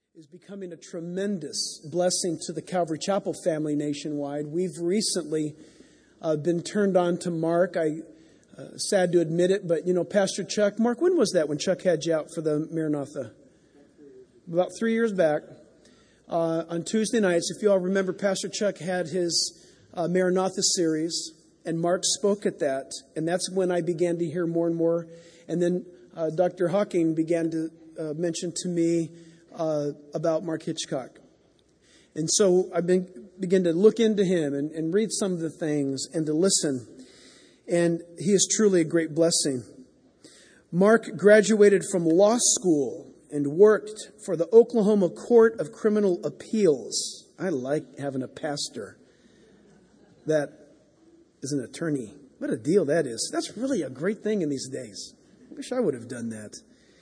is becoming a tremendous blessing to the Calvary Chapel family nationwide. We've recently been turned on to Mark. Sad to admit it, but Pastor Chuck, Mark, when was that when Chuck had you out for the Maranatha? About 3 years back. On Tuesday nights, if you all remember, Pastor Chuck had his Maranatha series, and Mark spoke at that, and that's when I began to hear more and more. And then Dr. Hawking began to mention to me about Mark Hitchcock. And so I began to look into him and read some of the things and to listen. And he is truly a great blessing. Mark graduated from law school and worked for the Oklahoma Court of Criminal Appeals. I like having a pastor that is an attorney. What a deal that is. That's really a great thing in these days. I wish I would have done that.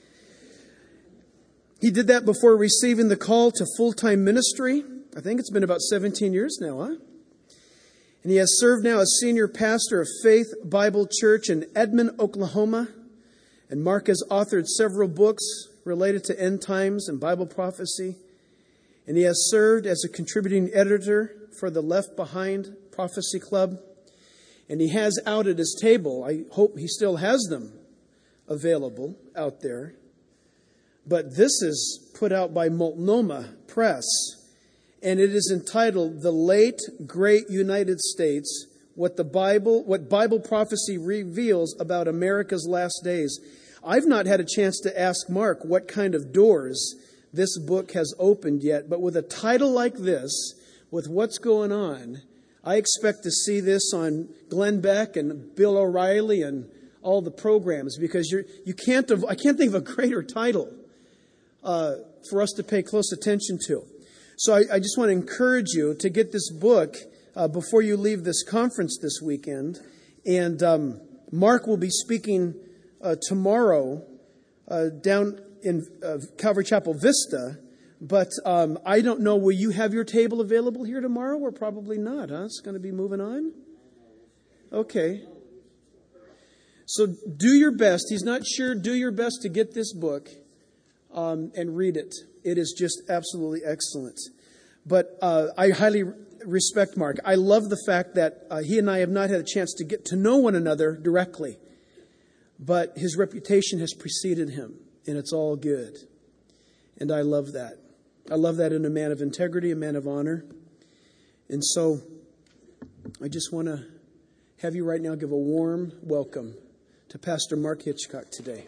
He did that before receiving the call to full-time ministry. I think it's been about 17 years now, huh? And he has served now as senior pastor of Faith Bible Church in Edmond, Oklahoma. And Mark has authored several books related to end times and Bible prophecy. And he has served as a contributing editor for the Left Behind Prophecy Club. And he has out at his table, I hope he still has them available out there. But this is put out by Multnomah Press. And it is entitled, The Late Great United States, What Bible Prophecy Reveals About America's Last Days. I've not had a chance to ask Mark what kind of doors this book has opened yet, but with a title like this, with what's going on, I expect to see this on Glenn Beck and Bill O'Reilly and all the programs, because I can't think of a greater title for us to pay close attention to. So I just want to encourage you to get this book before you leave this conference this weekend. And Mark will be speaking tomorrow down in Calvary Chapel Vista. But I don't know, will you have your table available here tomorrow? Or probably not, huh? It's going to be moving on? Okay. So do your best. He's not sure. Do your best to get this book and read it. It is just absolutely excellent. But I highly respect Mark. I love the fact that he and I have not had a chance to get to know one another directly. But his reputation has preceded him, and it's all good. And I love that. I love that in a man of integrity, a man of honor. And so I just want to have you right now give a warm welcome to Pastor Mark Hitchcock today.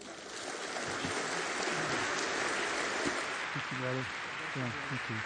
Thank you, brother. Yeah, thank you.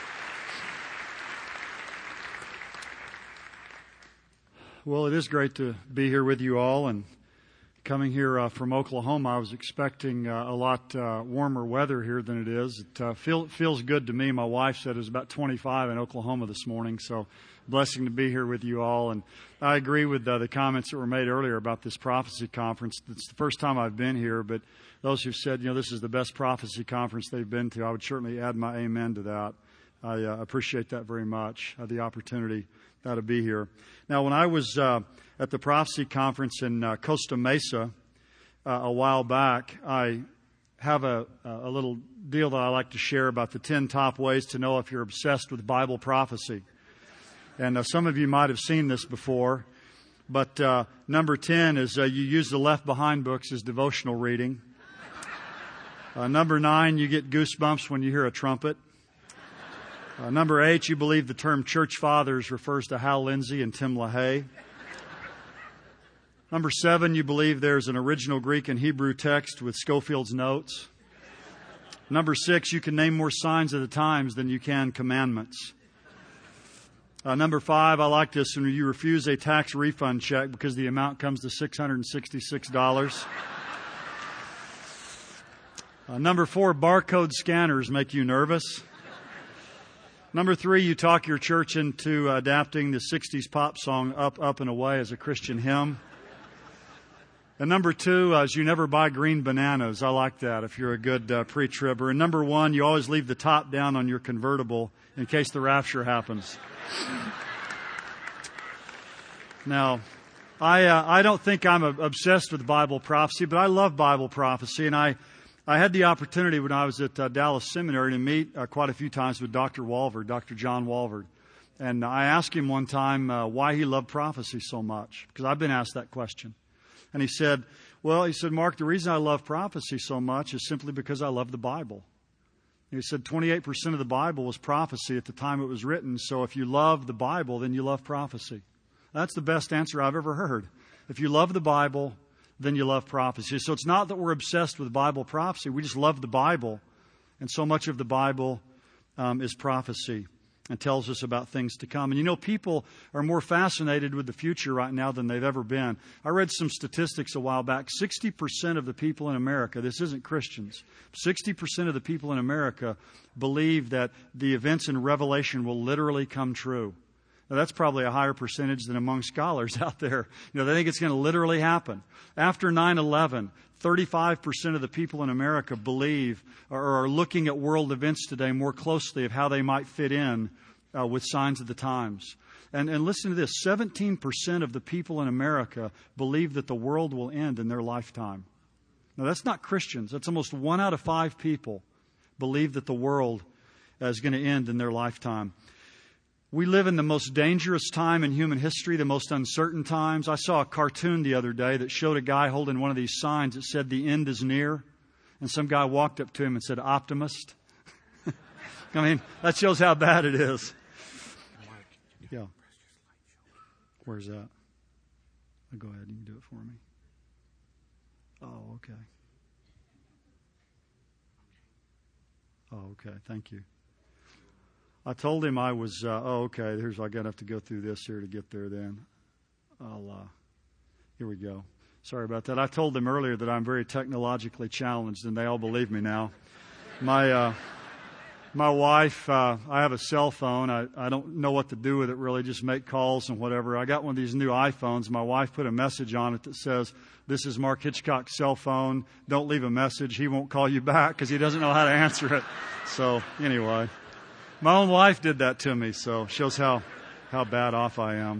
Well, it is great to be here with you all, and coming here from Oklahoma, I was expecting a lot warmer weather here than it is. It feels good to me. My wife said it was about 25 in Oklahoma this morning, so blessing to be here with you all. And I agree with the comments that were made earlier about this prophecy conference. It's the first time I've been here, but those who've said, this is the best prophecy conference they've been to, I would certainly add my amen to that. I appreciate that very much, the opportunity to be here. Now, when I was at the prophecy conference in Costa Mesa a while back, I have a little deal that I like to share about the 10 top ways to know if you're obsessed with Bible prophecy. And some of you might have seen this before, but number 10 is you use the Left Behind books as devotional reading. Number 9, you get goosebumps when you hear a trumpet. Number 8, you believe the term church fathers refers to Hal Lindsey and Tim LaHaye. Number 7, you believe there's an original Greek and Hebrew text with Schofield's notes. Number 6, you can name more signs of the times than you can commandments. Number 5, I like this when you refuse a tax refund check because the amount comes to $666. Number 4, barcode scanners make you nervous. Number 3, you talk your church into adapting the 60s pop song Up, Up, and Away as a Christian hymn. And number 2 is you never buy green bananas. I like that if you're a good pre-tribber. And number 1, you always leave the top down on your convertible in case the rapture happens. Now, I don't think I'm obsessed with Bible prophecy, but I love Bible prophecy, and I I had the opportunity when I was at Dallas Seminary to meet quite a few times with Dr. Walvoord, Dr. John Walvoord. And I asked him one time why he loved prophecy so much, because I've been asked that question. And he said, Mark, the reason I love prophecy so much is simply because I love the Bible. And he said 28% of the Bible was prophecy at the time it was written. So if you love the Bible, then you love prophecy. That's the best answer I've ever heard. If you love the Bible, then you love prophecy. So it's not that we're obsessed with Bible prophecy. We just love the Bible. And so much of the Bible is prophecy and tells us about things to come. And people are more fascinated with the future right now than they've ever been. I read some statistics a while back. 60% of the people in America, this isn't Christians, 60% of the people in America believe that the events in Revelation will literally come true. Now, that's probably a higher percentage than among scholars out there. They think it's going to literally happen. After 9/11, 35% of the people in America believe or are looking at world events today more closely of how they might fit in with signs of the times. And listen to this, 17% of the people in America believe that the world will end in their lifetime. Now, that's not Christians. That's almost 1 out of 5 people believe that the world is going to end in their lifetime. We live in the most dangerous time in human history, the most uncertain times. I saw a cartoon the other day that showed a guy holding one of these signs that said, "The end is near." And some guy walked up to him and said, "Optimist." I mean, that shows how bad it is. Yeah. Where's that? Go ahead, you can do it for me. Oh, okay. Oh, okay, thank you. I told him I was, okay, I'm going to have to go through this here to get there then. Here we go. Sorry about that. I told them earlier that I'm very technologically challenged, and they all believe me now. My wife, I have a cell phone. I don't know what to do with it really, just make calls and whatever. I got one of these new iPhones. My wife put a message on it that says, "This is Mark Hitchcock's cell phone. Don't leave a message. He won't call you back because he doesn't know how to answer it." So anyway. My own wife did that to me, so shows how bad off I am.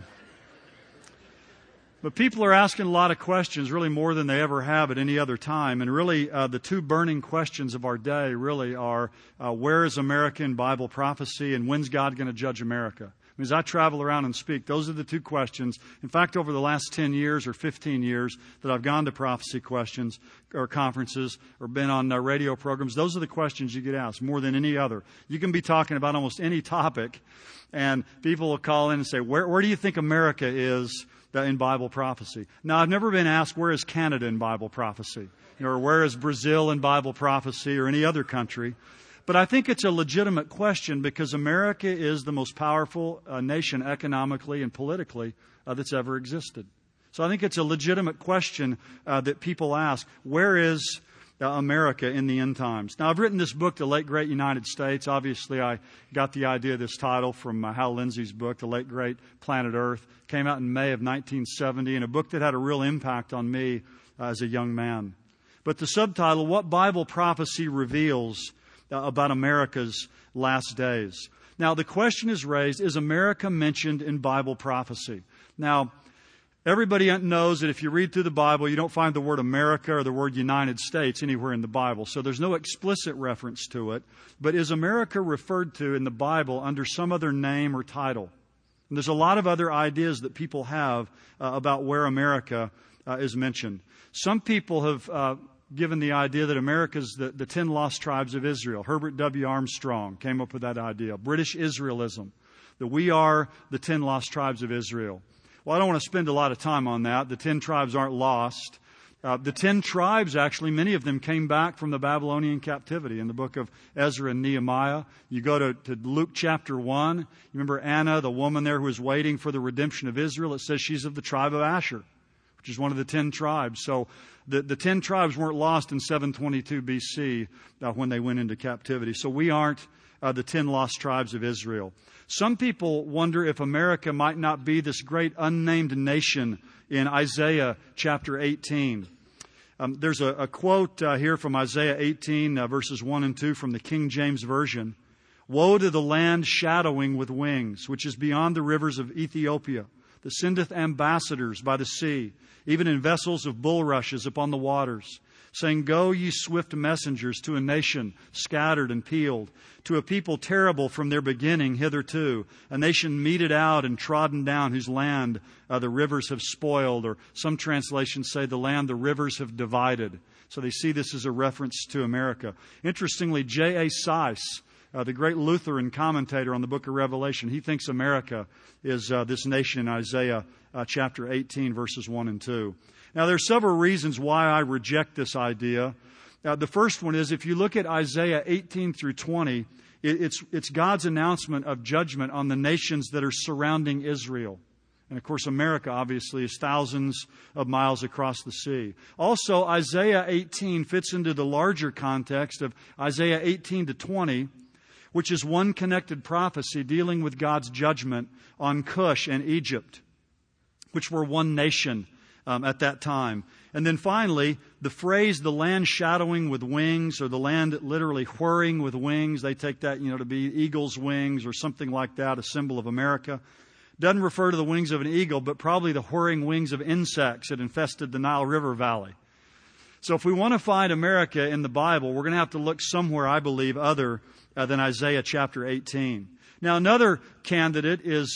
But people are asking a lot of questions, really more than they ever have at any other time. And really, the two burning questions of our day really are, where is America in Bible prophecy, and when's God going to judge America? As I travel around and speak, those are the two questions. In fact, over the last 10 years or 15 years that I've gone to prophecy questions or conferences or been on radio programs, those are the questions you get asked more than any other. You can be talking about almost any topic, and people will call in and say, where do you think America is in Bible prophecy? Now, I've never been asked, where is Canada in Bible prophecy? Or where is Brazil in Bible prophecy, or any other country? But I think it's a legitimate question because America is the most powerful nation economically and politically that's ever existed. So I think it's a legitimate question that people ask. Where is America in the end times? Now, I've written this book, The Late Great United States. Obviously, I got the idea of this title from Hal Lindsey's book, The Late Great Planet Earth. Came out in May of 1970, and a book that had a real impact on me as a young man. But the subtitle, What Bible Prophecy Reveals about America's Last Days. Now, the question is raised, is America mentioned in Bible prophecy? Now, everybody knows that if you read through the Bible, you don't find the word America or the word United States anywhere in the Bible. So there's no explicit reference to it. But is America referred to in the Bible under some other name or title? And there's a lot of other ideas that people have about where America is mentioned. Some people have given the idea that America's the 10 lost tribes of Israel. Herbert W. Armstrong came up with that idea. British Israelism, that we are the 10 lost tribes of Israel. Well, I don't want to spend a lot of time on that. The 10 tribes aren't lost. The 10 tribes, actually, many of them came back from the Babylonian captivity in the book of Ezra and Nehemiah. You go to Luke chapter 1. You remember Anna, the woman there who was waiting for the redemption of Israel. It says she's of the tribe of Asher, which is one of the 10 tribes. So the 10 tribes weren't lost in 722 BC when they went into captivity. So we aren't the 10 lost tribes of Israel. Some people wonder if America might not be this great unnamed nation in Isaiah chapter 18. There's a quote here from Isaiah 18, verses 1 and 2 from the King James Version. Woe to the land shadowing with wings, which is beyond the rivers of Ethiopia, that sendeth ambassadors by the sea, even in vessels of bulrushes upon the waters. saying, Go, ye swift messengers, to a nation scattered and peeled, to a people terrible from their beginning hitherto, a nation meted out and trodden down, whose land the rivers have spoiled, or some translations say the land the rivers have divided. So they see this as a reference to America. Interestingly, J.A. Seiss, the great Lutheran commentator on the book of Revelation, he thinks America is this nation in Isaiah chapter 18, verses 1 and 2. Now, there are several reasons why I reject this idea. The first one is, if you look at Isaiah 18 through 20, it's God's announcement of judgment on the nations that are surrounding Israel. And of course, America, obviously, is thousands of miles across the sea. Also, Isaiah 18 fits into the larger context of Isaiah 18 to 20, which is one connected prophecy dealing with God's judgment on Cush and Egypt, which were one nation at that time. And then finally, the phrase, the land shadowing with wings, or the land literally whirring with wings, they take that, to be eagle's wings or something like that, a symbol of America. Doesn't refer to the wings of an eagle, but probably the whirring wings of insects that infested the Nile River Valley. So if we want to find America in the Bible, we're going to have to look somewhere, I believe, other than Isaiah chapter 18. Now, another candidate is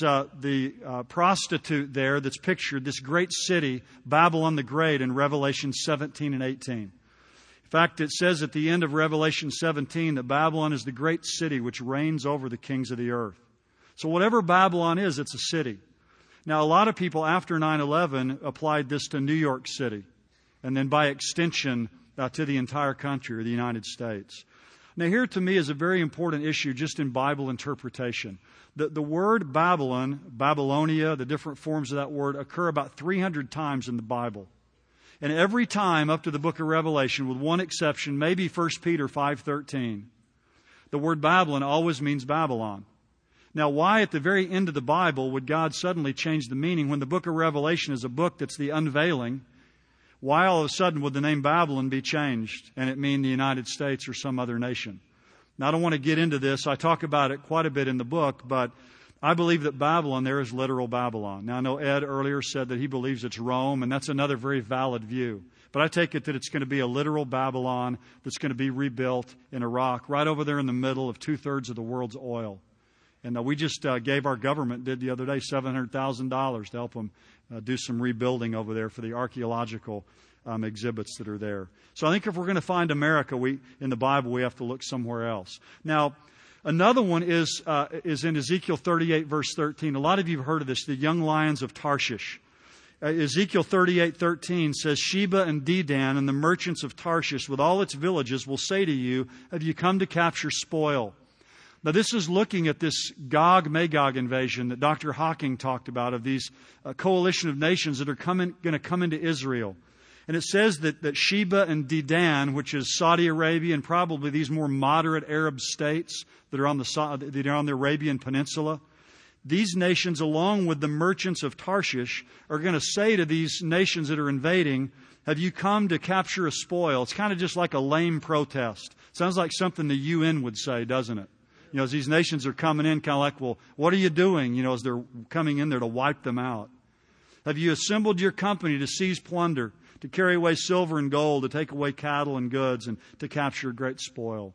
the prostitute there that's pictured, this great city, Babylon the Great, in Revelation 17 and 18. In fact, it says at the end of Revelation 17 that Babylon is the great city which reigns over the kings of the earth. So whatever Babylon is, it's a city. Now, a lot of people after 9/11 applied this to New York City, and then by extension to the entire country, or the United States. Now, here to me is a very important issue just in Bible interpretation. The word Babylon, Babylonia, the different forms of that word occur about 300 times in the Bible. And every time up to the book of Revelation, with one exception, maybe 1 Peter 5:13, the word Babylon always means Babylon. Now, why at the very end of the Bible would God suddenly change the meaning when the book of Revelation is a book that's the unveiling? Why all of a sudden would the name Babylon be changed and it mean the United States or some other nation? Now, I don't want to get into this. I talk about it quite a bit in the book, but I believe that Babylon there is literal Babylon. Now, I know Ed earlier said that he believes it's Rome, and that's another very valid view. But I take it that it's going to be a literal Babylon that's going to be rebuilt in Iraq, right over there in the middle of 2/3 of the world's oil. And we just gave our government, did the other day, $700,000 to help them do some rebuilding over there for the archaeological exhibits that are there. So I think if we're going to find America in the Bible, we have to look somewhere else. Now, another one is in Ezekiel 38, verse 13. A lot of you have heard of this, the young lions of Tarshish. Ezekiel 38:13 says, Sheba and Dedan and the merchants of Tarshish with all its villages will say to you, have you come to capture spoil? Now, this is looking at this Gog-Magog invasion that Dr. Hawking talked about, of these coalition of nations that are going to come into Israel. And it says that Sheba and Dedan, which is Saudi Arabia and probably these more moderate Arab states that are on the Arabian Peninsula, these nations, along with the merchants of Tarshish, are going to say to these nations that are invading, have you come to capture a spoil? It's kind of just like a lame protest. Sounds like something the UN would say, doesn't it? As these nations are coming in, kind of like, well, what are you doing? As they're coming in there to wipe them out. Have you assembled your company to seize plunder, to carry away silver and gold, to take away cattle and goods, and to capture great spoil?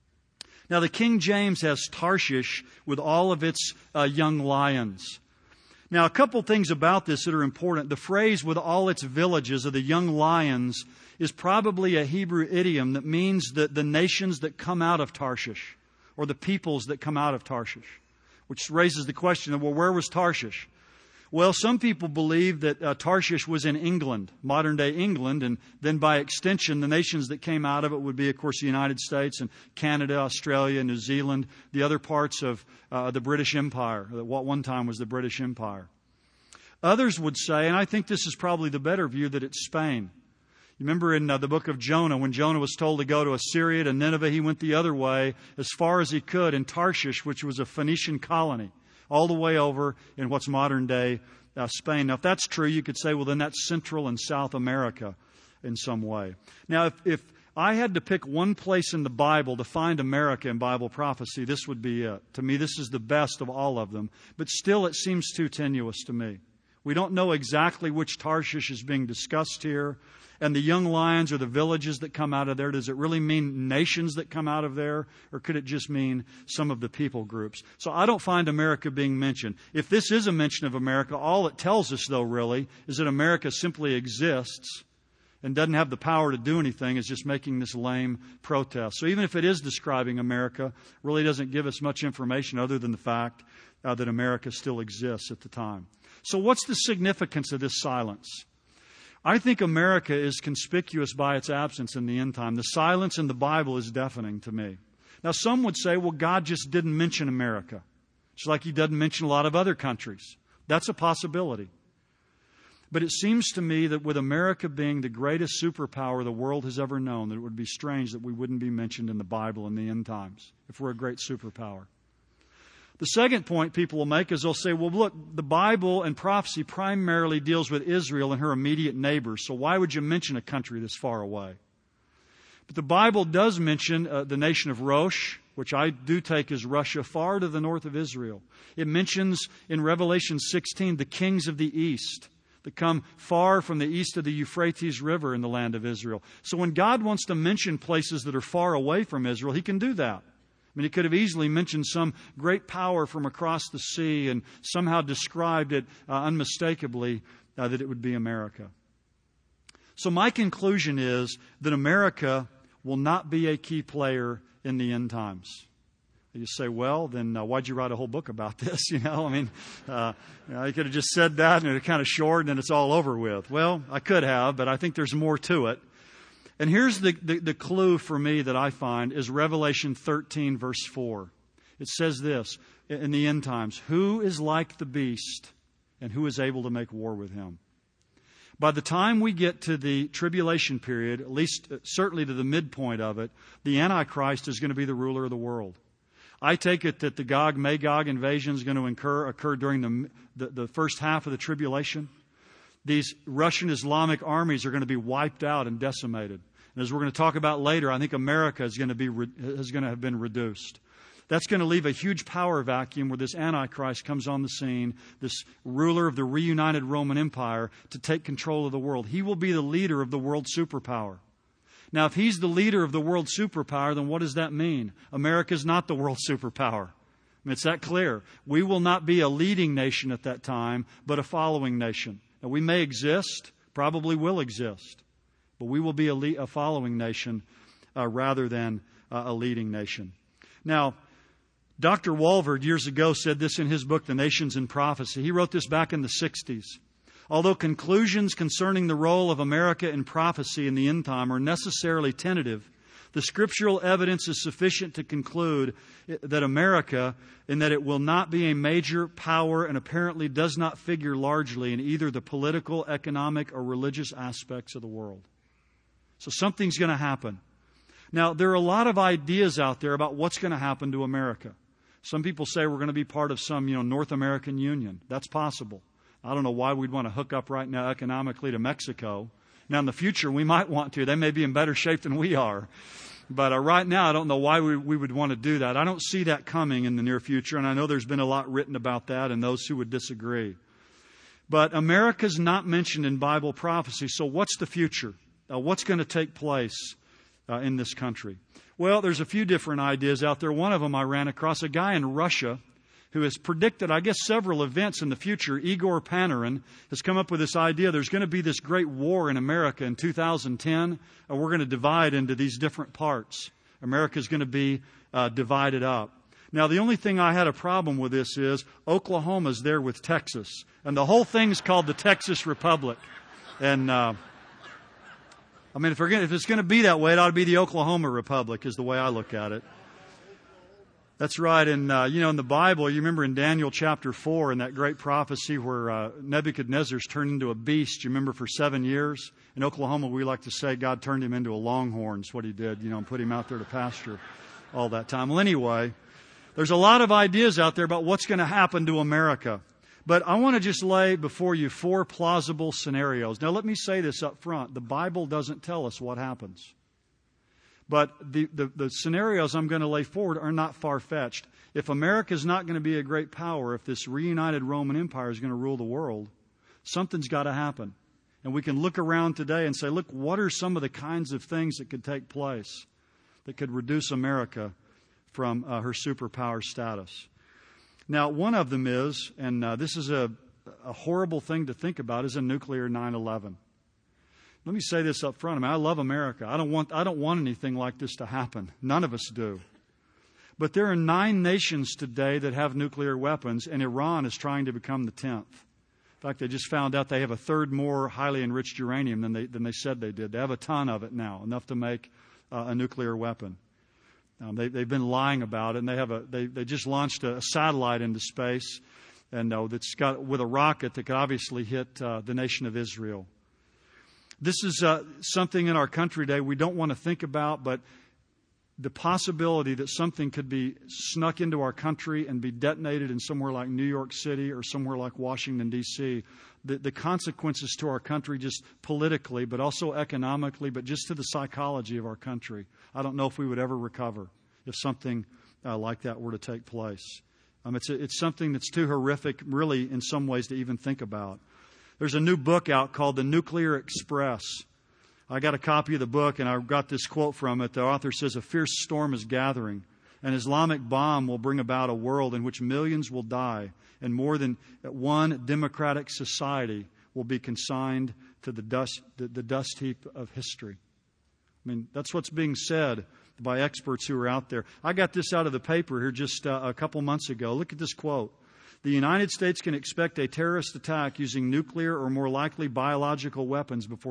Now, the King James has Tarshish with all of its young lions. Now, a couple things about this that are important. The phrase with all its villages of the young lions is probably a Hebrew idiom that means that the nations that come out of Tarshish, or the peoples that come out of Tarshish, which raises the question of, well, where was Tarshish? Well, some people believe that Tarshish was in England, modern-day England, and then by extension, the nations that came out of it would be, of course, the United States and Canada, Australia, New Zealand, the other parts of the British Empire, what one time was the British Empire. Others would say, and I think this is probably the better view, that it's Spain. You remember in the book of Jonah, when Jonah was told to go to Assyria, to Nineveh, he went the other way as far as he could in Tarshish, which was a Phoenician colony, all the way over in what's modern-day Spain. Now, if that's true, you could say, well, then that's Central and South America in some way. Now, if I had to pick one place in the Bible to find America in Bible prophecy, this would be it. To me, this is the best of all of them. But still, it seems too tenuous to me. We don't know exactly which Tarshish is being discussed here. And the young lions or the villages that come out of there, does it really mean nations that come out of there? Or could it just mean some of the people groups? So I don't find America being mentioned. If this is a mention of America, all it tells us, though, really, is that America simply exists and doesn't have the power to do anything, is just making this lame protest. So even if it is describing America, it really doesn't give us much information other than the fact that America still exists at the time. So what's the significance of this silence? I think America is conspicuous by its absence in the end time. The silence in the Bible is deafening to me. Now, some would say, well, God just didn't mention America. It's like He doesn't mention a lot of other countries. That's a possibility. But it seems to me that with America being the greatest superpower the world has ever known, that it would be strange that we wouldn't be mentioned in the Bible in the end times if we're a great superpower. The second point people will make is they'll say, well, look, the Bible and prophecy primarily deals with Israel and her immediate neighbors, so why would you mention a country this far away? But the Bible does mention the nation of Rosh, which I do take as Russia, far to the north of Israel. It mentions in Revelation 16 the kings of the east that come far from the east of the Euphrates River in the land of Israel. So when God wants to mention places that are far away from Israel, He can do that. I mean, He could have easily mentioned some great power from across the sea and somehow described it unmistakably that it would be America. So my conclusion is that America will not be a key player in the end times. You say, well, then why'd you write a whole book about this? You could have just said that and it's kind of short and then it's all over with. Well, I could have, but I think there's more to it. And here's the clue for me that I find is Revelation 13, verse 4. It says this, in the end times, who is like the beast and who is able to make war with him? By the time we get to the tribulation period, at least certainly to the midpoint of it, the Antichrist is going to be the ruler of the world. I take it that the Gog-Magog invasion is going to occur during the first half of the tribulation. These Russian Islamic armies are going to be wiped out and decimated. And as we're going to talk about later, I think America is going to have been reduced. That's going to leave a huge power vacuum where this Antichrist comes on the scene, this ruler of the reunited Roman Empire, to take control of the world. He will be the leader of the world superpower. Now, if he's the leader of the world superpower, then what does that mean? America is not the world superpower. It's that clear. We will not be a leading nation at that time, but a following nation. Now, we may exist, probably will exist, but we will be a following nation rather than a leading nation. Now, Dr. Walvoord years ago said this in his book, The Nations in Prophecy. He wrote this back in the 60s. Although conclusions concerning the role of America in prophecy in the end time are necessarily tentative, the scriptural evidence is sufficient to conclude that America, in that it will not be a major power and apparently does not figure largely in either the political, economic, or religious aspects of the world. So something's going to happen. Now, there are a lot of ideas out there about what's going to happen to America. Some people say we're going to be part of some, North American Union. That's possible. I don't know why we'd want to hook up right now economically to Mexico. Now, in the future, we might want to. They may be in better shape than we are. But right now, I don't know why we would want to do that. I don't see that coming in the near future, and I know there's been a lot written about that and those who would disagree. But America's not mentioned in Bible prophecy, so what's the future? What's going to take place in this country? Well, there's a few different ideas out there. One of them I ran across, a guy in Russia who has predicted, I guess, several events in the future. Igor Panarin has come up with this idea. There's going to be this great war in America in 2010, and we're going to divide into these different parts. America's going to be divided up. Now, the only thing I had a problem with this is Oklahoma's there with Texas, and the whole thing's called the Texas Republic. And if it's going to be that way, it ought to be the Oklahoma Republic is the way I look at it. That's right. And, in the Bible, you remember in Daniel chapter 4 in that great prophecy where Nebuchadnezzar's turned into a beast, you remember, for 7 years? In Oklahoma, we like to say God turned him into a longhorn. That's what He did, and put him out there to pasture all that time. Well, anyway, there's a lot of ideas out there about what's going to happen to America. But I want to just lay before you 4 plausible scenarios. Now, let me say this up front. The Bible doesn't tell us what happens. But the scenarios I'm going to lay forward are not far-fetched. If America is not going to be a great power, if this reunited Roman Empire is going to rule the world, something's got to happen. And we can look around today and say, look, what are some of the kinds of things that could take place that could reduce America from her superpower status? Now, one of them is, and this is a horrible thing to think about, is a nuclear 9/11. Let me say this up front. I mean, I love America. I don't want anything like this to happen. None of us do. But there are 9 nations today that have nuclear weapons, and Iran is trying to become the 10th. In fact, they just found out they have a third more highly enriched uranium than they said they did. They have a ton of it now, enough to make a nuclear weapon. They've been lying about it, and they just launched a satellite into space, and that's got with a rocket that could obviously hit the nation of Israel. This is something in our country today we don't want to think about, but the possibility that something could be snuck into our country and be detonated in somewhere like New York City or somewhere like Washington, D.C., the consequences to our country just politically, but also economically, but just to the psychology of our country, I don't know if we would ever recover if something like that were to take place. It's something that's too horrific, really, in some ways, to even think about. There's a new book out called The Nuclear Express. I got a copy of the book, and I got this quote from it. The author says, "A fierce storm is gathering. An Islamic bomb will bring about a world in which millions will die, and more than one democratic society will be consigned to the dust heap of history." I mean, that's what's being said by experts who are out there. I got this out of the paper here just a couple months ago. Look at this quote. "The United States can expect a terrorist attack using nuclear or more likely biological weapons before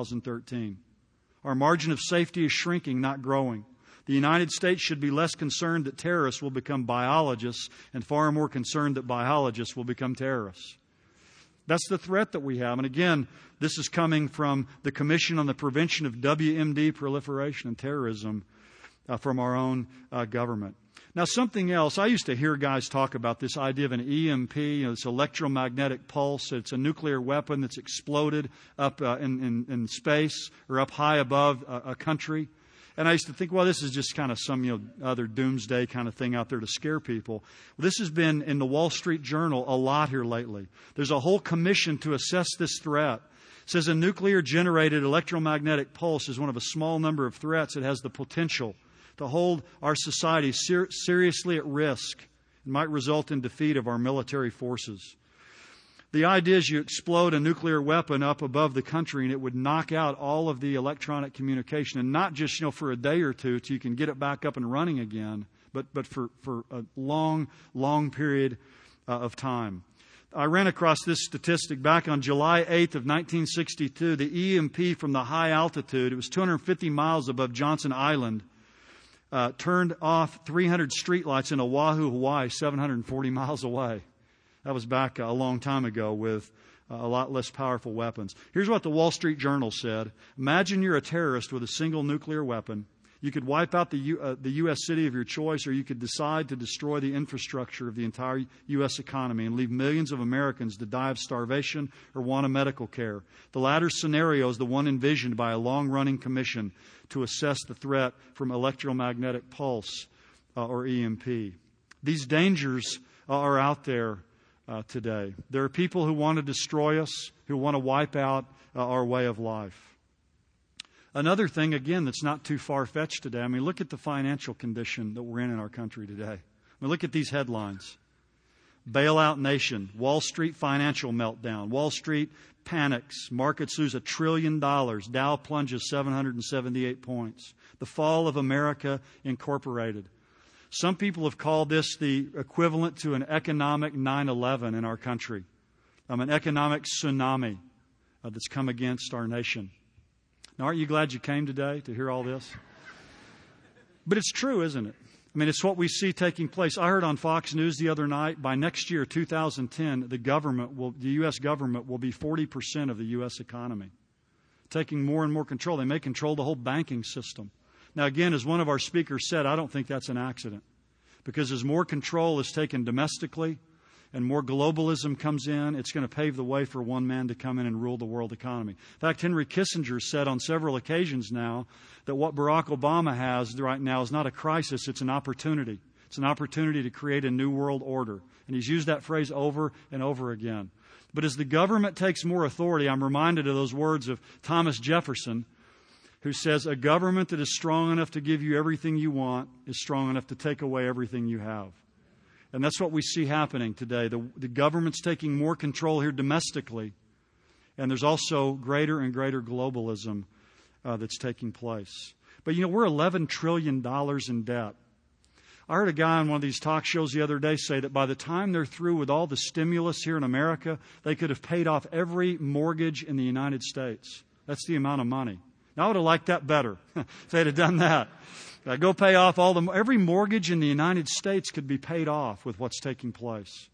2013. Our margin of safety is shrinking, not growing. The United States should be less concerned that terrorists will become biologists and far more concerned that biologists will become terrorists." That's the threat that we have. And again, this is coming from the Commission on the Prevention of WMD Proliferation and Terrorism from our own government. Now, something else, I used to hear guys talk about this idea of an EMP, this electromagnetic pulse. It's a nuclear weapon that's exploded up in space or up high above a country. And I used to think, well, this is just kind of some other doomsday kind of thing out there to scare people. Well, this has been in the Wall Street Journal a lot here lately. There's a whole commission to assess this threat. It says a nuclear-generated electromagnetic pulse is one of a small number of threats that has the potential to hold our society seriously at risk and might result in defeat of our military forces. The idea is you explode a nuclear weapon up above the country and it would knock out all of the electronic communication, and not just for a day or two till you can get it back up and running again, but for a long period of time. I ran across this statistic back on July 8th of 1962. The EMP from the high altitude, it was 250 miles above Johnson Island, turned off 300 streetlights in Oahu, Hawaii, 740 miles away. That was back a long time ago with a lot less powerful weapons. Here's what the Wall Street Journal said. Imagine you're a terrorist with a single nuclear weapon. You could wipe out the U.S. city of your choice, or you could decide to destroy the infrastructure of the entire U.S. economy and leave millions of Americans to die of starvation or want a medical care. The latter scenario is the one envisioned by a long-running commission to assess the threat from electromagnetic pulse or EMP. These dangers are out there today. There are people who want to destroy us, who want to wipe out our way of life. Another thing, again, that's not too far-fetched today. I mean, look at the financial condition that we're in our country today. I mean, look at these headlines. Bailout nation, Wall Street financial meltdown, Wall Street panics, markets lose $1 trillion, Dow plunges 778 points. The fall of America Incorporated. Some people have called this the equivalent to an economic 9/11 in our country. An economic tsunami that's come against our nation. Now, aren't you glad you came today to hear all this? But it's true, isn't it? I mean, it's what we see taking place. I heard on Fox News the other night, by next year, 2010, the U.S. government will be 40% of the U.S. economy, taking more and more control. They may control the whole banking system. Now, again, as one of our speakers said, I don't think that's an accident, because as more control is taken domestically and more globalism comes in, it's going to pave the way for one man to come in and rule the world economy. In fact, Henry Kissinger said on several occasions now that what Barack Obama has right now is not a crisis, it's an opportunity. It's an opportunity to create a new world order. And he's used that phrase over and over again. But as the government takes more authority, I'm reminded of those words of Thomas Jefferson, who says, a government that is strong enough to give you everything you want is strong enough to take away everything you have. And that's what we see happening today. The government's taking more control here domestically, and there's also greater and greater globalism that's taking place. But we're $11 trillion in debt. I heard a guy on one of these talk shows the other day say that by the time they're through with all the stimulus here in America, they could have paid off every mortgage in the United States. That's the amount of money. Now, I would have liked that better if they'd have done that. Go pay off every mortgage in the United States could be paid off with what's taking place.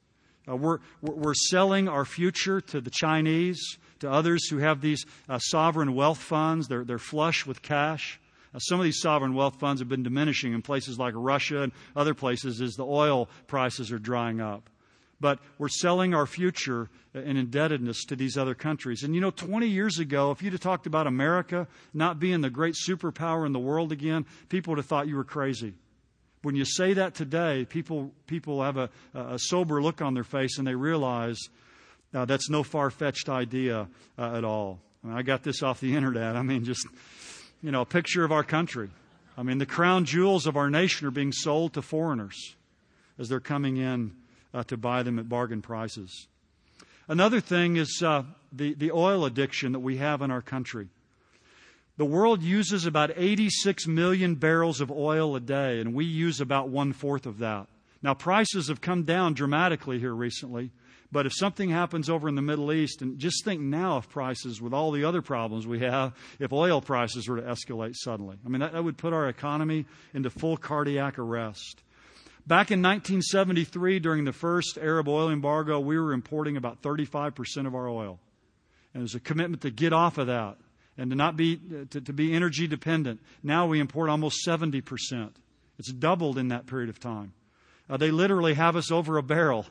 We're selling our future to the Chinese, to others who have these sovereign wealth funds. They're flush with cash. Some of these sovereign wealth funds have been diminishing in places like Russia and other places as the oil prices are drying up. But we're selling our future in indebtedness to these other countries. And 20 years ago, if you'd have talked about America not being the great superpower in the world again, people would have thought you were crazy. When you say that today, people have a sober look on their face and they realize that's no far-fetched idea at all. I got this off the internet. Just a picture of our country. The crown jewels of our nation are being sold to foreigners as they're coming in to buy them at bargain prices. Another thing is the oil addiction that we have in our country. The world uses about 86 million barrels of oil a day, and we use about 1/4 of that. Now, prices have come down dramatically here recently, but if something happens over in the Middle East, and just think now of prices with all the other problems we have, if oil prices were to escalate suddenly. That would put our economy into full cardiac arrest. Back in 1973, during the first Arab oil embargo, we were importing about 35% of our oil. And there's a commitment to get off of that and to not be energy dependent. Now we import almost 70%. It's doubled in that period of time. They literally have us over a barrel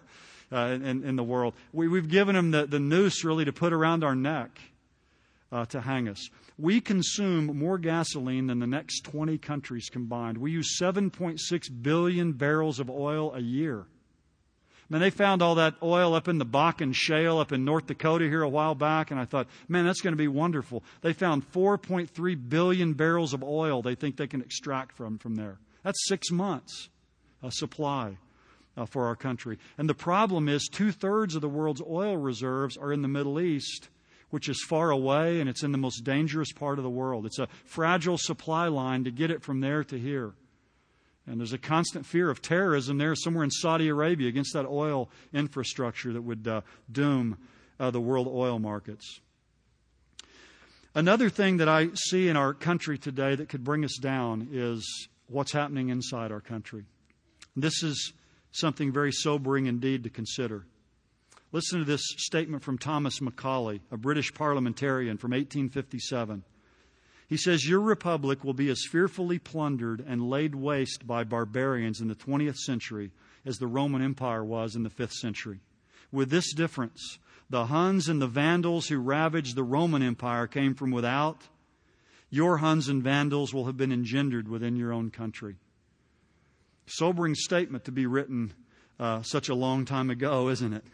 in the world. We've given them the noose really to put around our neck to hang us. We consume more gasoline than the next 20 countries combined. We use 7.6 billion barrels of oil a year. They found all that oil up in the Bakken Shale up in North Dakota here a while back, and I thought, that's going to be wonderful. They found 4.3 billion barrels of oil they think they can extract from there. That's 6 months supply for our country. And the problem is 2/3 of the world's oil reserves are in the Middle East, which is far away, and it's in the most dangerous part of the world. It's a fragile supply line to get it from there to here. And there's a constant fear of terrorism there somewhere in Saudi Arabia against that oil infrastructure that would doom the world oil markets. Another thing that I see in our country today that could bring us down is what's happening inside our country. This is something very sobering indeed to consider. Listen to this statement from Thomas Macaulay, a British parliamentarian from 1857. He says, "Your republic will be as fearfully plundered and laid waste by barbarians in the 20th century as the Roman Empire was in the 5th century. With this difference, the Huns and the Vandals who ravaged the Roman Empire came from without. Your Huns and Vandals will have been engendered within your own country." Sobering statement to be written such a long time ago, isn't it?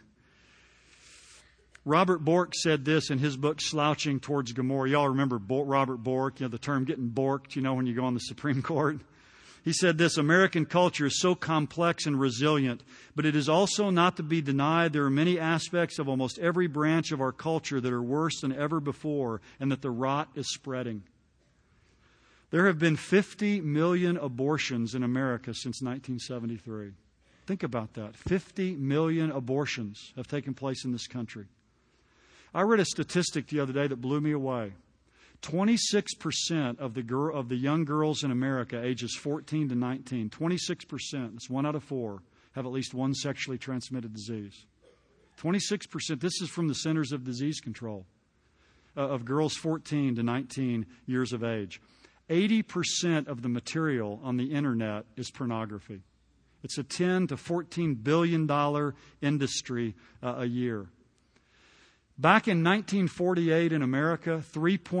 Robert Bork said this in his book, Slouching Towards Gomorrah. Y'all remember Robert Bork, the term getting borked, when you go on the Supreme Court? He said this, "American culture is so complex and resilient, but it is also not to be denied there are many aspects of almost every branch of our culture that are worse than ever before, and that the rot is spreading." There have been 50 million abortions in America since 1973. Think about that. 50 million abortions have taken place in this country. I read a statistic the other day that blew me away. 26% of the young girls in America, ages 14 to 19, 26%, that's 1 out of 4, have at least one sexually transmitted disease. 26%, this is from the Centers of Disease Control, of girls 14 to 19 years of age. 80% of the material on the internet is pornography. It's a $10 to $14 billion industry a year. Back in 1948 in America,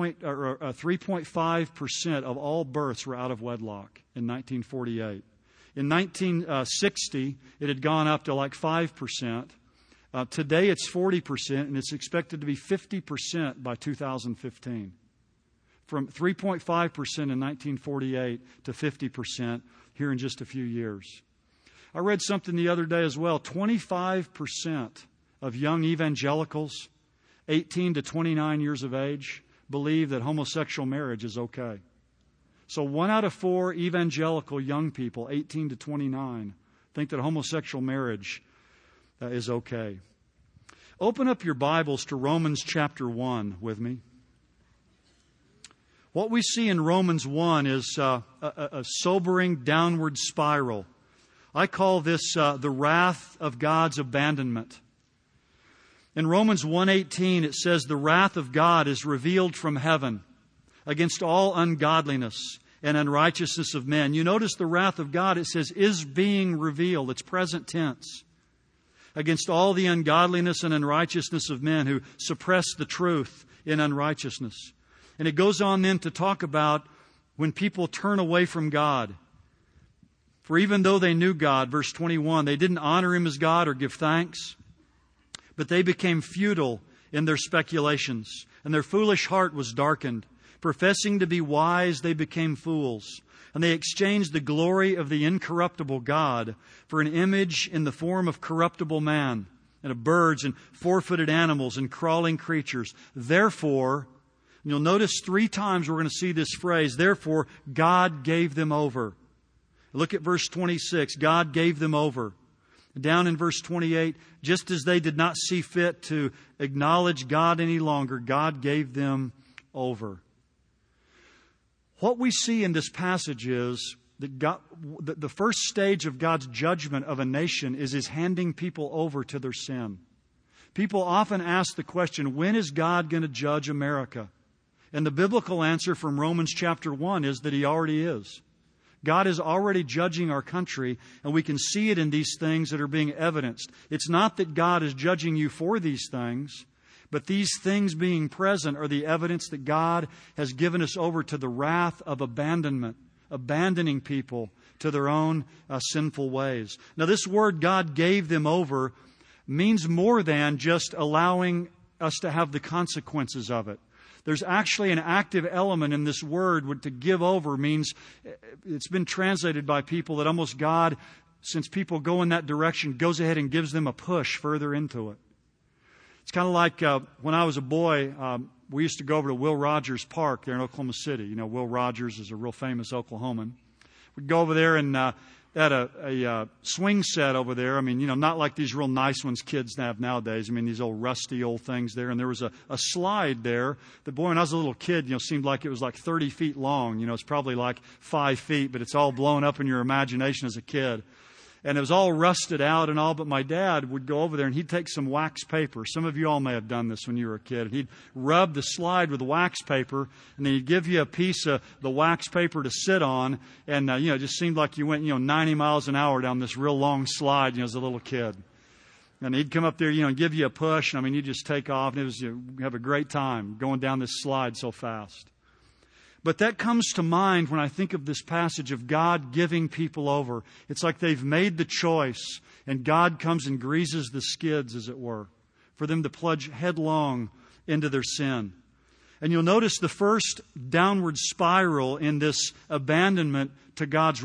3.5% of all births were out of wedlock in 1948. In 1960, it had gone up to like 5%. Today it's 40%, and it's expected to be 50% by 2015. From 3.5% in 1948 to 50% here in just a few years. I read something the other day as well. 25% of young evangelicals, 18 to 29 years of age, believe that homosexual marriage is okay. So 1 out of 4 evangelical young people, 18 to 29, think that homosexual marriage is okay. Open up your Bibles to Romans chapter 1 with me. What we see in Romans 1 is a sobering downward spiral. I call this the wrath of God's abandonment. In Romans 1:18 it says, "The wrath of God is revealed from heaven against all ungodliness and unrighteousness of men." You notice the wrath of God, it says, is being revealed. It's present tense. Against all the ungodliness and unrighteousness of men who suppress the truth in unrighteousness. And it goes on then to talk about when people turn away from God. For even though they knew God, verse 21, they didn't honor Him as God or give thanks, but they became futile in their speculations, and their foolish heart was darkened. Professing to be wise, they became fools, and they exchanged the glory of the incorruptible God for an image in the form of corruptible man, and of birds and four-footed animals and crawling creatures. Therefore, you'll notice 3 times we're going to see this phrase, therefore God gave them over. Look at verse 26, God gave them over. Down in verse 28, just as they did not see fit to acknowledge God any longer, God gave them over. What we see in this passage is that the first stage of God's judgment of a nation is His handing people over to their sin. People often ask the question, when is God going to judge America? And the biblical answer from Romans chapter 1 is that He already is. God is already judging our country, and we can see it in these things that are being evidenced. It's not that God is judging you for these things, but these things being present are the evidence that God has given us over to the wrath of abandonment, abandoning people to their own sinful ways. Now, this word, God gave them over, means more than just allowing us to have the consequences of it. There's actually an active element in this word. To give over means, it's been translated by people that almost God, since people go in that direction, goes ahead and gives them a push further into it. It's kind of like when I was a boy, we used to go over to Will Rogers Park there in Oklahoma City. You know, Will Rogers is a real famous Oklahoman. We'd go over there and had a swing set over there. I mean, you know, not like these real nice ones kids have nowadays. I mean, these old rusty old things there. And there was a slide there that, boy, when I was a little kid, you know, seemed like it was like 30 feet long. You know, it's probably like 5 feet, but it's all blown up in your imagination as a kid. And it was all rusted out and all, but my dad would go over there and he'd take some wax paper. Some of you all may have done this when you were a kid. And he'd rub the slide with the wax paper, and then he'd give you a piece of the wax paper to sit on. And, you know, it just seemed like you went, 90 miles an hour down this real long slide, as a little kid. And he'd come up there, and give you a push. And, you'd just take off, and it was, you have a great time going down this slide so fast. But that comes to mind when I think of this passage of God giving people over. It's like they've made the choice, and God comes and greases the skids, as it were, for them to plunge headlong into their sin. And you'll notice the first downward spiral in this abandonment to God's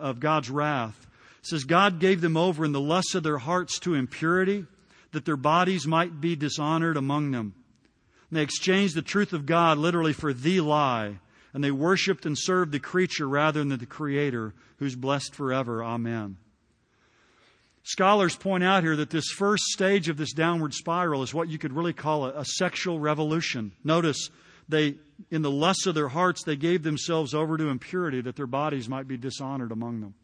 wrath. It says, God gave them over in the lust of their hearts to impurity, that their bodies might be dishonored among them. And they exchanged the truth of God literally for the lie. And they worshipped and served the creature rather than the Creator, who's blessed forever. Amen. Scholars point out here that this first stage of this downward spiral is what you could really call a sexual revolution. Notice, in the lust of their hearts, they gave themselves over to impurity, that their bodies might be dishonored among them.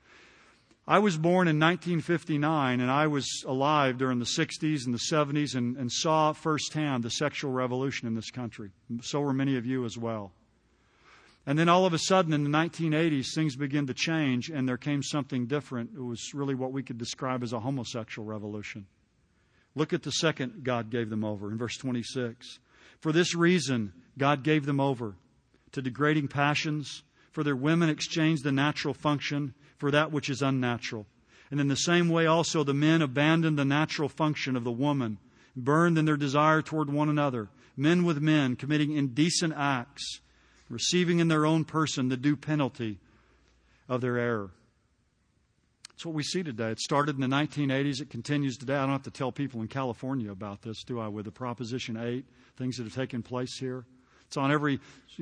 I was born in 1959, and I was alive during the 60s and the 70s and saw firsthand the sexual revolution in this country. So were many of you as well. And then all of a sudden in the 1980s, things began to change, and there came something different. It was really what we could describe as a homosexual revolution. Look at the second God gave them over in verse 26. For this reason, God gave them over to degrading passions, For their women exchanged the natural function for that which is unnatural. And in the same way also the men abandoned the natural function of the woman, burned in their desire toward one another, men with men, committing indecent acts, receiving in their own person the due penalty of their error. That's what we see today. It started in the 1980s. It continues today. I don't have to tell people in California about this, do I, with the Proposition 8, things that have taken place here. It's on every,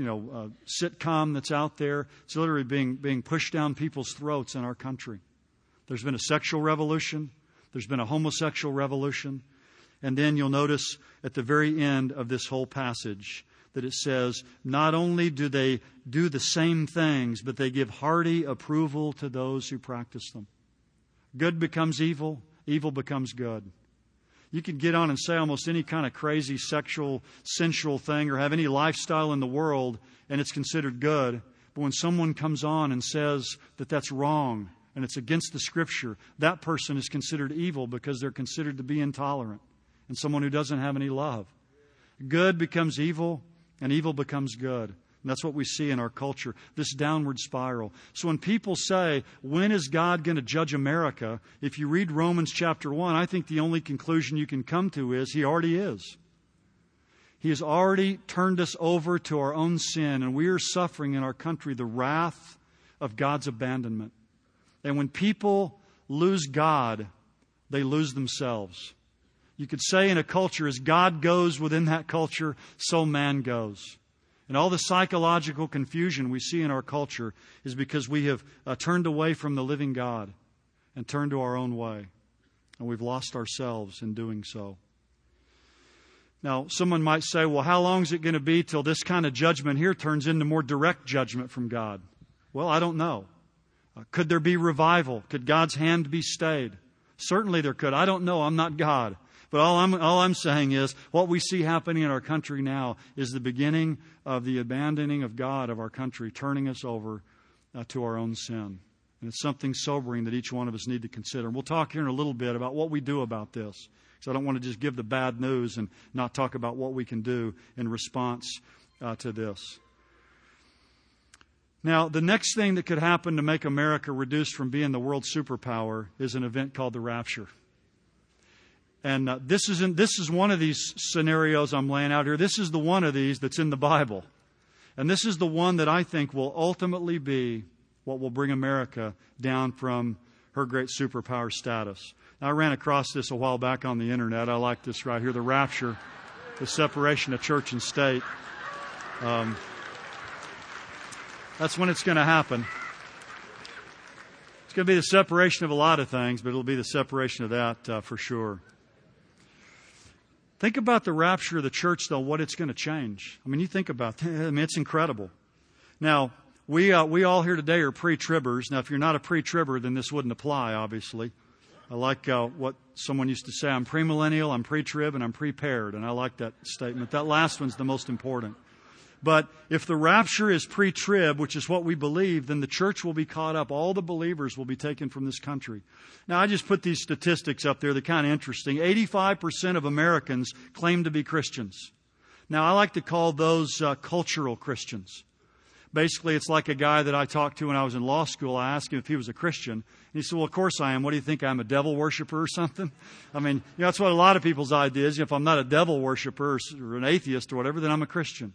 sitcom that's out there. It's literally being pushed down people's throats in our country. There's been a sexual revolution. There's been a homosexual revolution. And then you'll notice at the very end of this whole passage that it says, not only do they do the same things, but they give hearty approval to those who practice them. Good becomes evil. Evil becomes good. You could get on and say almost any kind of crazy sexual, sensual thing or have any lifestyle in the world and it's considered good. But when someone comes on and says that that's wrong and it's against the Scripture, that person is considered evil because they're considered to be intolerant and someone who doesn't have any love. Good becomes evil and evil becomes good. And that's what we see in our culture, this downward spiral. So when people say, when is God going to judge America? If you read Romans chapter 1, I think the only conclusion you can come to is He already is. He has already turned us over to our own sin, and we are suffering in our country the wrath of God's abandonment. And when people lose God, they lose themselves. You could say in a culture, as God goes within that culture, so man goes. And all the psychological confusion we see in our culture is because we have turned away from the living God and turned to our own way. And we've lost ourselves in doing so. Now, someone might say, well, how long is it going to be till this kind of judgment here turns into more direct judgment from God? Well, I don't know. Could there be revival? Could God's hand be stayed? Certainly there could. I don't know. I'm not God. But all I'm saying is what we see happening in our country now is the beginning of the abandoning of God of our country, turning us over to our own sin. And it's something sobering that each one of us need to consider. And we'll talk here in a little bit about what we do about this. So I don't want to just give the bad news and not talk about what we can do in response to this. Now, the next thing that could happen to make America reduced from being the world superpower is an event called the rapture. And this is one of these scenarios I'm laying out here. This is the one of these that's in the Bible. And this is the one that I think will ultimately be what will bring America down from her great superpower status. Now, I ran across this a while back on the internet. I like this right here, the rapture, the separation of church and state. That's when it's going to happen. It's going to be the separation of a lot of things, but it'll be the separation of that for sure. Think about the rapture of the church, though, what it's going to change. I mean, you think about that. I mean, it's incredible. Now, we all here today are pre-tribbers. Now, if you're not a pre-tribber, then this wouldn't apply, obviously. I like what someone used to say, I'm premillennial, I'm pre-trib, and I'm prepared. And I like that statement. That last one's the most important. But if the rapture is pre-trib, which is what we believe, then the church will be caught up. All the believers will be taken from this country. Now, I just put these statistics up there. They're kind of interesting. 85% of Americans claim to be Christians. Now, I like to call those cultural Christians. Basically, it's like a guy that I talked to when I was in law school. I asked him if he was a Christian. And he said, well, of course I am. What do you think? I'm a devil worshiper or something? I mean, that's what a lot of people's idea is. If I'm not a devil worshiper or an atheist or whatever, then I'm a Christian.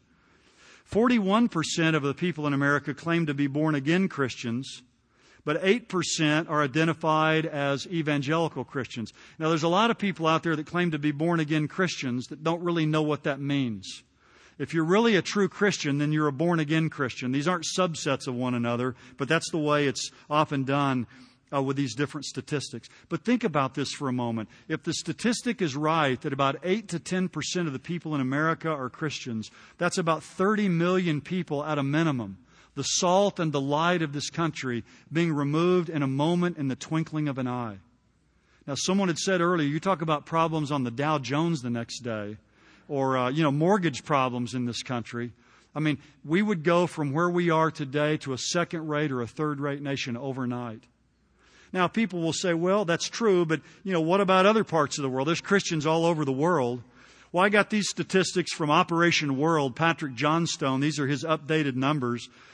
41% of the people in America claim to be born-again Christians, but 8% are identified as evangelical Christians. Now, there's a lot of people out there that claim to be born-again Christians that don't really know what that means. If you're really a true Christian, then you're a born-again Christian. These aren't subsets of one another, but that's the way it's often done with these different statistics. But think about this for a moment. If the statistic is right that about 8 to 10% of the people in America are Christians, that's about 30 million people at a minimum. The salt and the light of this country being removed in a moment, in the twinkling of an eye. Now, someone had said earlier, you talk about problems on the Dow Jones the next day, or mortgage problems in this country. I mean, we would go from where we are today to a second-rate or a third-rate nation overnight. Now, people will say, well, that's true, but, what about other parts of the world? There's Christians all over the world. Well, I got these statistics from Operation World, Patrick Johnstone. These are his updated numbers.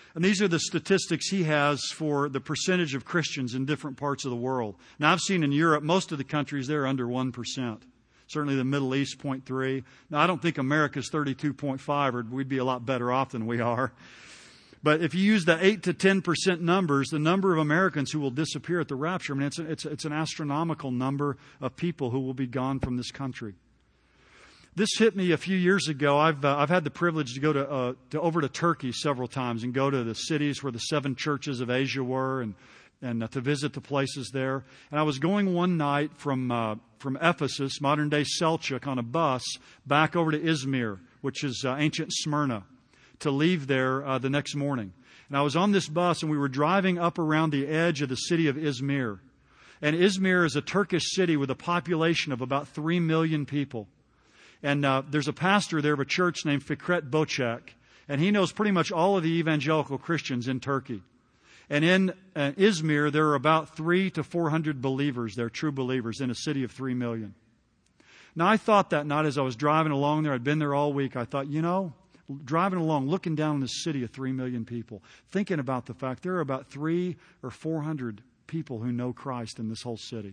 And these are the statistics he has for the percentage of Christians in different parts of the world. Now, I've seen in Europe, most of the countries, they're under 1%. Certainly the Middle East, 0.3. Now, I don't think America's 32.5, or we'd be a lot better off than we are. But if you use the 8 to 10% numbers, the number of Americans who will disappear at the rapture, I mean, it's an astronomical number of people who will be gone from this country. This hit me a few years ago. I've had the privilege to go over to Turkey several times and go to the cities where the 7 churches of Asia were and to visit the places there. And I was going one night from Ephesus, modern-day Selçuk, on a bus back over to Izmir, which is ancient Smyrna, to leave there the next morning. And I was on this bus, and we were driving up around the edge of the city of Izmir. And Izmir is a Turkish city with a population of about 3 million people. And there's a pastor there of a church named Fikret Bocek, and he knows pretty much all of the evangelical Christians in Turkey. And in Izmir, there are about 300 to 400 believers there, true believers, in a city of 3 million. Now, I thought that night as I was driving along there, I'd been there all week, I thought, driving along, looking down on this city of 3 million people, thinking about the fact there are about 300 or 400 people who know Christ in this whole city.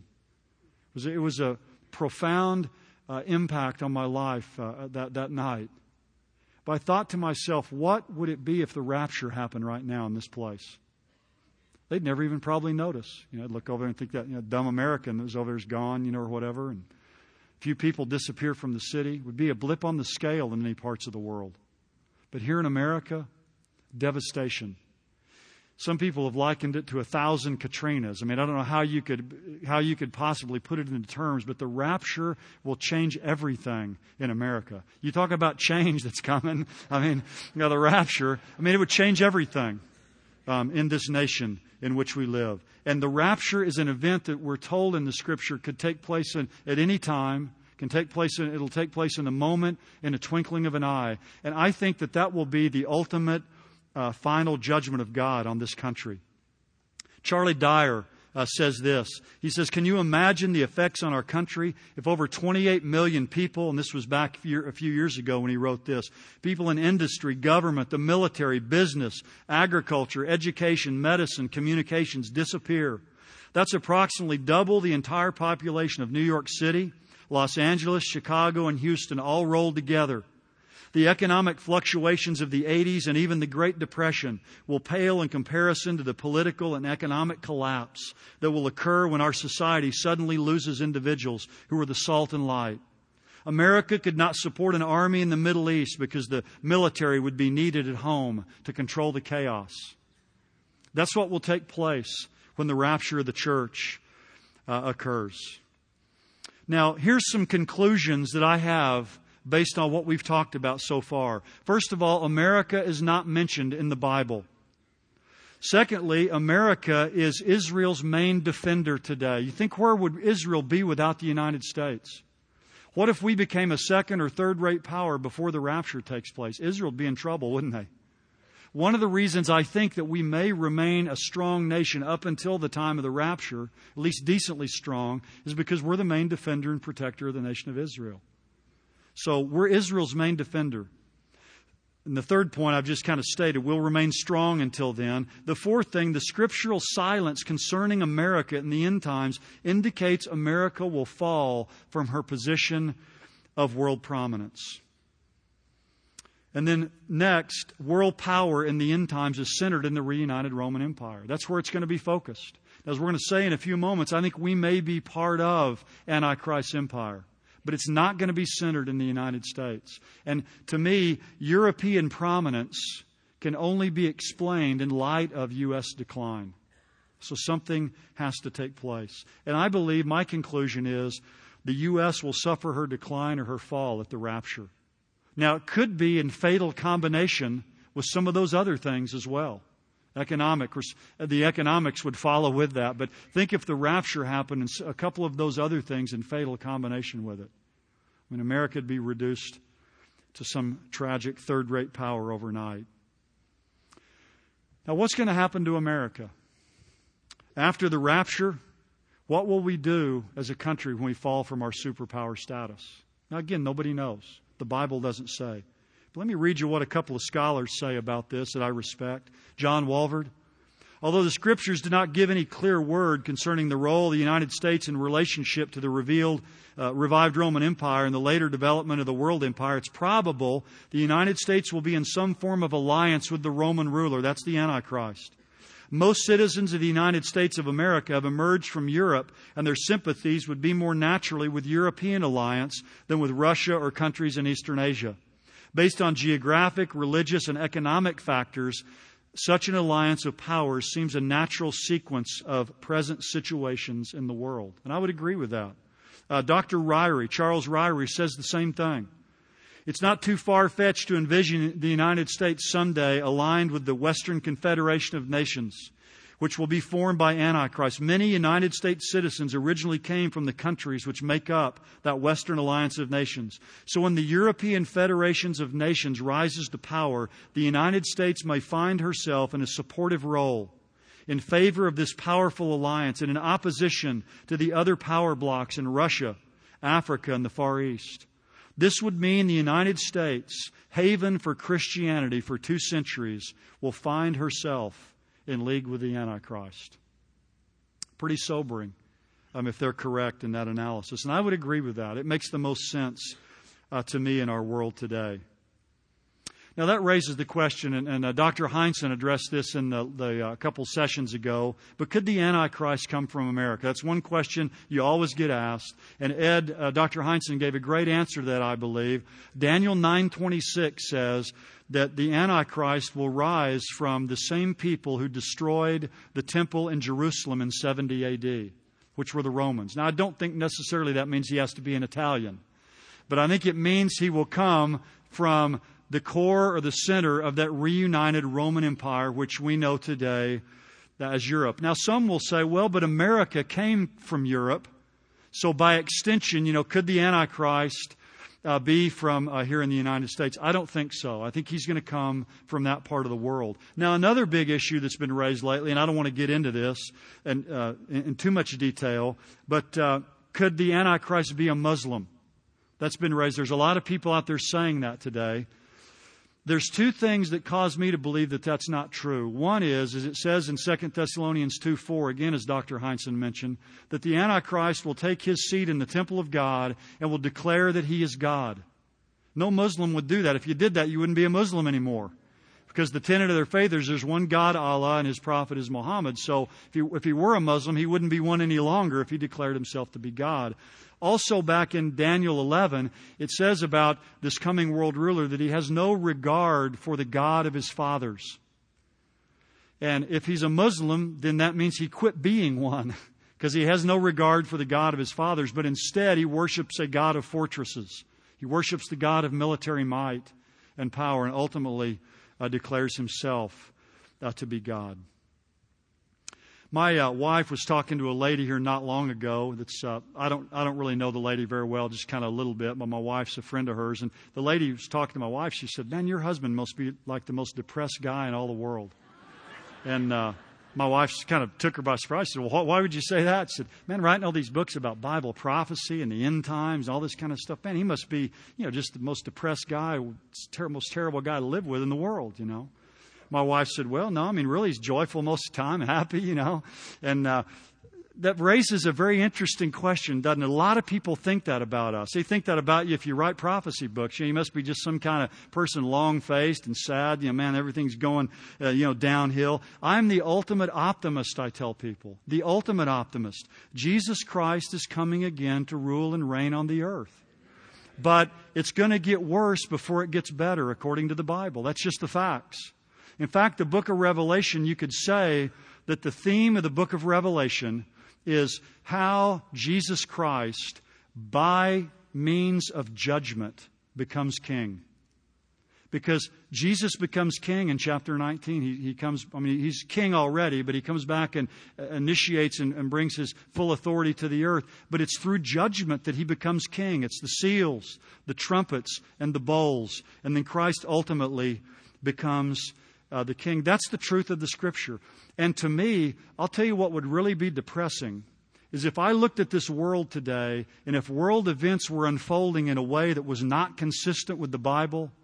It was a profound impact on my life that night. But I thought to myself, what would it be if the rapture happened right now in this place? They'd never even probably notice. I'd look over there and think that dumb American that was over there is gone, or whatever. And a few people disappear from the city. It would be a blip on the scale in many parts of the world. But here in America, devastation. Some people have likened it to 1,000 Katrinas. I mean, I don't know how you could possibly put it into terms, but the rapture will change everything in America. You talk about change that's coming. I mean, the rapture. I mean, it would change everything in this nation in which we live. And the rapture is an event that we're told in the Scripture could take place at any time. It'll take place in a moment, in a twinkling of an eye. And I think that will be the ultimate final judgment of God on this country. Charlie Dyer says this. He says, can you imagine the effects on our country if over 28 million people, and this was back a few years ago when he wrote this, people in industry, government, the military, business, agriculture, education, medicine, communications disappear. That's approximately double the entire population of New York City, Los Angeles, Chicago, and Houston all rolled together. The economic fluctuations of the 80s and even the Great Depression will pale in comparison to the political and economic collapse that will occur when our society suddenly loses individuals who are the salt and light. America could not support an army in the Middle East because the military would be needed at home to control the chaos. That's what will take place when the rapture of the church occurs. Now, here's some conclusions that I have based on what we've talked about so far. First of all, America is not mentioned in the Bible. Secondly, America is Israel's main defender today. You think, where would Israel be without the United States? What if we became a second or third-rate power before the rapture takes place? Israel would be in trouble, wouldn't they? One of the reasons I think that we may remain a strong nation up until the time of the rapture, at least decently strong, is because we're the main defender and protector of the nation of Israel. So we're Israel's main defender. And the third point I've just kind of stated, we'll remain strong until then. The fourth thing, the scriptural silence concerning America in the end times indicates America will fall from her position of world prominence. And then next, world power in the end times is centered in the reunited Roman Empire. That's where it's going to be focused. As we're going to say in a few moments, I think we may be part of Antichrist's empire. But it's not going to be centered in the United States. And to me, European prominence can only be explained in light of U.S. decline. So something has to take place. And I believe my conclusion is the U.S. will suffer her decline or her fall at the rapture. Now, it could be in fatal combination with some of those other things as well. The economics would follow with that. But think if the rapture happened and a couple of those other things in fatal combination with it. I mean, America would be reduced to some tragic third-rate power overnight. Now, what's going to happen to America? After the rapture, what will we do as a country when we fall from our superpower status? Now, again, nobody knows. The Bible doesn't say. But let me read you what a couple of scholars say about this that I respect. John Walvoord. Although the Scriptures do not give any clear word concerning the role of the United States in relationship to the revived Roman Empire and the later development of the world empire, it's probable the United States will be in some form of alliance with the Roman ruler. That's the Antichrist. Most citizens of the United States of America have emerged from Europe, and their sympathies would be more naturally with European alliance than with Russia or countries in Eastern Asia. Based on geographic, religious, and economic factors, such an alliance of powers seems a natural sequence of present situations in the world. And I would agree with that. Dr. Ryrie, Charles Ryrie, says the same thing. It's not too far-fetched to envision the United States someday aligned with the Western Confederation of Nations, which will be formed by Antichrist. Many United States citizens originally came from the countries which make up that Western Alliance of Nations. So when the European Federations of Nations rises to power, the United States may find herself in a supportive role in favor of this powerful alliance and in opposition to the other power blocks in Russia, Africa, and the Far East. This would mean the United States, haven for Christianity for 2 centuries, will find herself in league with the Antichrist. Pretty sobering, if they're correct in that analysis. And I would agree with that. It makes the most sense to me in our world today. Now that raises the question, and Dr. Heinsohn addressed this in the couple sessions ago, but could the Antichrist come from America? That's one question you always get asked. And Dr. Heinsohn gave a great answer to that, I believe. Daniel 9:26 says that the Antichrist will rise from the same people who destroyed the temple in Jerusalem in 70 A.D., which were the Romans. Now, I don't think necessarily that means he has to be an Italian, but I think it means he will come from the core or the center of that reunited Roman Empire, which we know today as Europe. Now, some will say, well, but America came from Europe, so by extension, could the Antichrist be from here in the United States? I don't think so. I think he's going to come from that part of the world. Now, another big issue that's been raised lately, and I don't want to get into this in too much detail, but could the Antichrist be a Muslim? That's been raised. There's a lot of people out there saying that today. There's 2 things that cause me to believe that that's not true. One is, as it says in 2 Thessalonians 2:4, again as Dr. Heinsohn mentioned, that the Antichrist will take his seat in the temple of God and will declare that he is God. No Muslim would do that. If you did that, you wouldn't be a Muslim anymore. Because the tenet of their faith is there's one God, Allah, and His prophet is Muhammad. So if he were a Muslim, he wouldn't be one any longer if he declared himself to be God. Also back in Daniel 11, it says about this coming world ruler that he has no regard for the God of his fathers. And if he's a Muslim, then that means he quit being one, because he has no regard for the God of his fathers, but instead he worships a God of fortresses. He worships the God of military might and power, and ultimately declares himself to be God. My wife was talking to a lady here not long ago. That's I don't really know the lady very well, just kind of a little bit. But my wife's a friend of hers, and the lady was talking to my wife. She said, "Man, your husband must be like the most depressed guy in all the world." And my wife kind of took her by surprise. She said, "Well, why would you say that?" She said, "Man, writing all these books about Bible prophecy and the end times and all this kind of stuff. Man, he must be, just the most depressed guy, most terrible guy to live with in the world, My wife said, "Well, no, really he's joyful most of the time, happy, And that raises a very interesting question, doesn't it? A lot of people think that about us. They think that about you if you write prophecy books. You must be just some kind of person long-faced and sad. Man, everything's going, downhill. I'm the ultimate optimist, I tell people. The ultimate optimist. Jesus Christ is coming again to rule and reign on the earth. But it's going to get worse before it gets better, according to the Bible. That's just the facts. In fact, the book of Revelation, you could say that the theme of the book of Revelation is how Jesus Christ, by means of judgment, becomes king. Because Jesus becomes king in chapter 19. He's king already, but he comes back and initiates and brings his full authority to the earth. But it's through judgment that he becomes king. It's the seals, the trumpets, and the bowls. And then Christ ultimately becomes the king. That's the truth of the Scripture. And to me, I'll tell you what would really be depressing is if I looked at this world today and if world events were unfolding in a way that was not consistent with the Bible,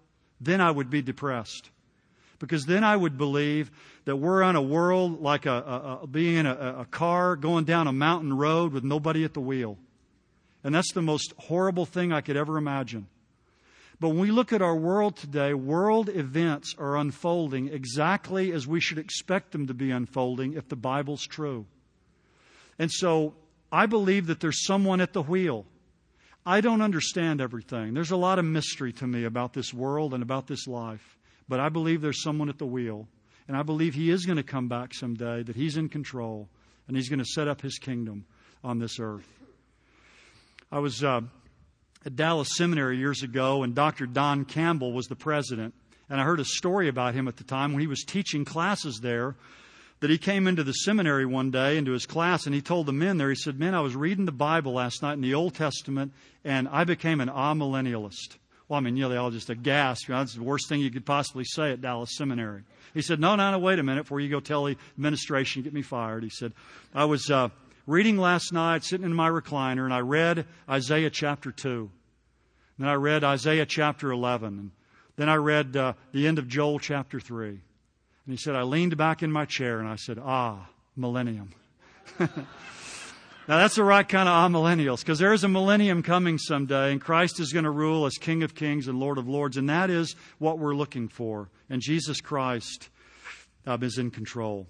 then I would be depressed. Because then I would believe that we're on a world like being in a car going down a mountain road with nobody at the wheel. And that's the most horrible thing I could ever imagine. But when we look at our world today, world events are unfolding exactly as we should expect them to be unfolding if the Bible's true. And so I believe that there's someone at the wheel. I don't understand everything. There's a lot of mystery to me about this world and about this life. But I believe there's someone at the wheel. And I believe He is going to come back someday, that He's in control, and He's going to set up His kingdom on this earth. I was at Dallas Seminary years ago, and Dr. Don Campbell was the president. And I heard a story about him at the time when he was teaching classes there, that he came into the seminary one day, into his class, and he told the men there, he said, "Men, I was reading the Bible last night in the Old Testament, and I became an amillennialist." Well, I mean, they all just aghast. That's the worst thing you could possibly say at Dallas Seminary. He said, no, wait a minute before you go tell the administration, get me fired. He said, I was reading last night, sitting in my recliner, and I read Isaiah chapter 2. Then I read Isaiah chapter 11. And then I read the end of Joel chapter 3. And he said, I leaned back in my chair and I said, millennium. Now, that's the right kind of amillennials, because there is a millennium coming someday, and Christ is going to rule as King of Kings and Lord of Lords, and that is what we're looking for. And Jesus Christ is in control.